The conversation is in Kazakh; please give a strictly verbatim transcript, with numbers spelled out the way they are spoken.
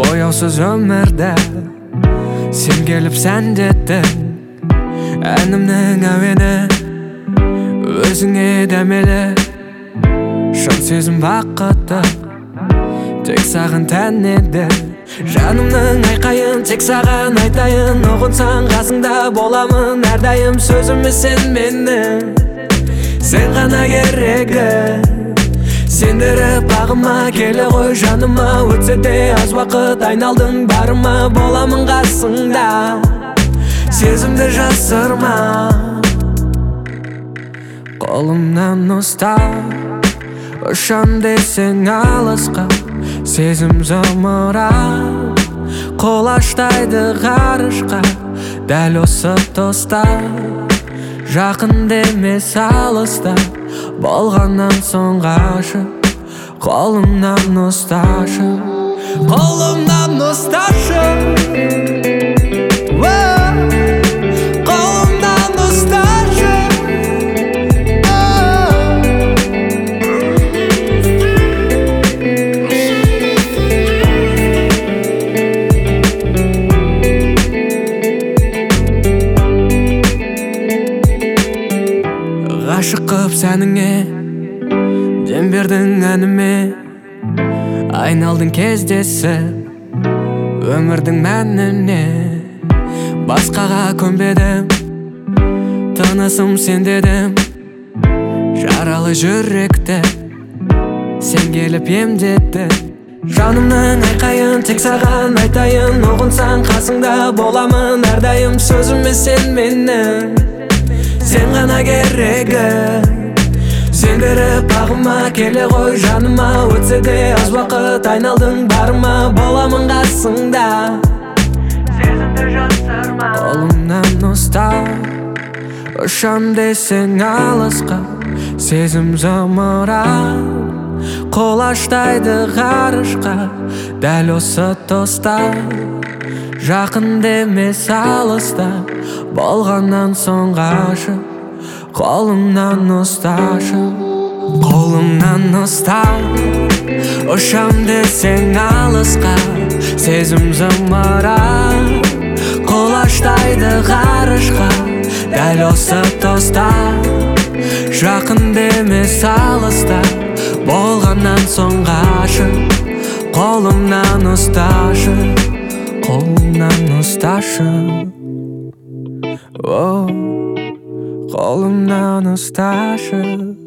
Boyausuz ömürde sen gelip sen jettin. Әнімнің әуені өзіңе дәмелі. Шын сезім бақытты тек саған тән еді. Жанымның айқайын тек саған айтайын. Ұғынсаң қасыңда боламын әрдайым. Сөзіме сен мені, сен ғана керегі. Сендіріп бағыма келе ғой жаныма. Өтсе де аз уақыт айналдың барыма. Боламын қасыңда, сезімді жасырма. Қолымнан ұстап ұшам десең алысқа. Сезім зымырап қолаштайды ғарышқа. Дәл осы тұста жақын демес алыста. Болғаннан соң ғашық, қолымнан ұсташы, қолымнан ұсташы. Қолымнан ұсташы. Ғашық қып сәніңе, дем бердің әніме. Айналдың кездесіп өмірдің мәніне. Басқаға көнбедім, тынысым сен дедім. Жаралы жүректі сен келіп емдеттің. Жанымның айқайын тек саған айтайын. Ұғынсаң қасыңда боламын әрдайым. Сөзіме сен мені, сен ғана керегі. Сендіріп бағыма келе ғой жаныма. Өтсе де аз уақыт айналдың барыма. Боламын қасыңда, сезімді жасырма. Қолымнан ұстап ұшам десең алысқа. Сезім зымырап қолаштайды ғарышқа. Дәл осы тұста жақын демес алыста. Болғаннан соң ғашық, қолымнан ұсташы, қолымнан ұстап ұшам десең алысқа. Сезім зымырап қолаштайды ғарышқа. Дәл осы тұста жақын демес алыста. Болғаннан соң ғашық, қолымнан ұсташы, қолымнан ұсташы. Қолымнан ұсташы.